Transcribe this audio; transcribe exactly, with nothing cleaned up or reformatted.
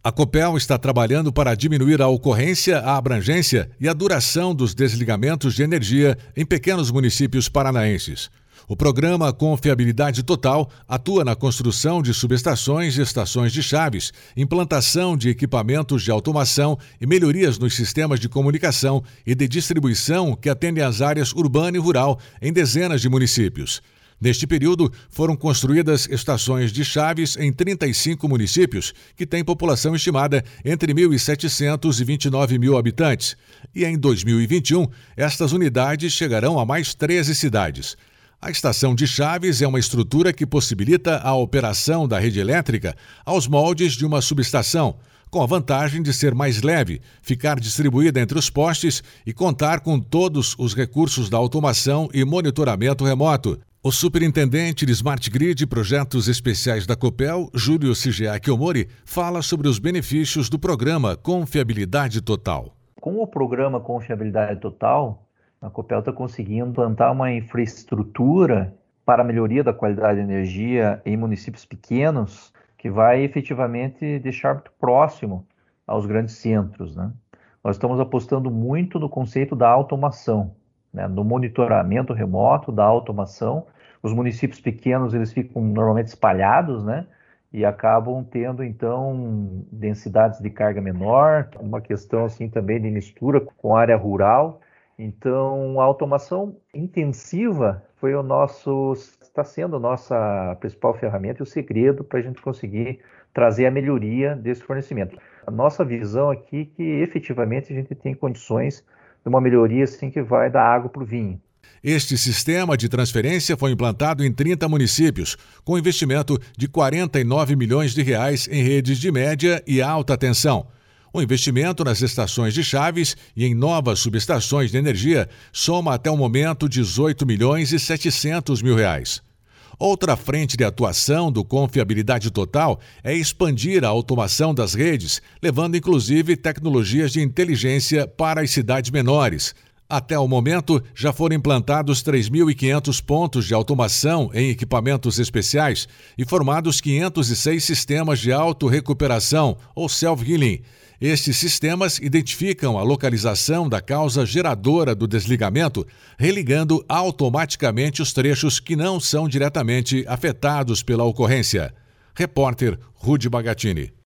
A Copel está trabalhando para diminuir a ocorrência, a abrangência e a duração dos desligamentos de energia em pequenos municípios paranaenses. O programa Confiabilidade Total atua na construção de subestações e estações de chaves, implantação de equipamentos de automação e melhorias nos sistemas de comunicação e de distribuição que atendem às áreas urbana e rural em dezenas de municípios. Neste período, foram construídas estações de chaves em trinta e cinco municípios, que têm população estimada entre mil e setecentos e vinte e nove mil habitantes. E em dois mil e vinte e um, estas unidades chegarão a mais treze cidades. A estação de chaves é uma estrutura que possibilita a operação da rede elétrica aos moldes de uma subestação, com a vantagem de ser mais leve, ficar distribuída entre os postes e contar com todos os recursos da automação e monitoramento remoto. O superintendente de Smart Grid e Projetos Especiais da Copel, Júlio Sigeak Omori, fala sobre os benefícios do programa Confiabilidade Total. Com o programa Confiabilidade Total, a Copel está conseguindo implantar uma infraestrutura para a melhoria da qualidade de energia em municípios pequenos, que vai efetivamente deixar muito próximo aos grandes centros, né? Nós estamos apostando muito no conceito da automação, né, no monitoramento remoto da automação. Os municípios pequenos, eles ficam normalmente espalhados, né, e acabam tendo, então, densidades de carga menor, uma questão, assim, também de mistura com a área rural. Então, a automação intensiva foi o nosso, está sendo a nossa principal ferramenta e o segredo para a gente conseguir trazer a melhoria desse fornecimento. A nossa visão aqui é que, efetivamente, a gente tem condições de uma melhoria assim que vai da água para o vinho. Este sistema de transferência foi implantado em trinta municípios, com investimento de quarenta e nove milhões de reais em redes de média e alta tensão. O investimento nas estações de chaves e em novas subestações de energia soma até o momento dezoito milhões e setecentos mil reais. Outra frente de atuação do Confiabilidade Total é expandir a automação das redes, levando inclusive tecnologias de inteligência para as cidades menores. Até o momento, já foram implantados três mil e quinhentos pontos de automação em equipamentos especiais e formados quinhentos e seis sistemas de autorrecuperação, ou self-healing. Estes sistemas identificam a localização da causa geradora do desligamento, religando automaticamente os trechos que não são diretamente afetados pela ocorrência. Repórter Rudy Bagatini.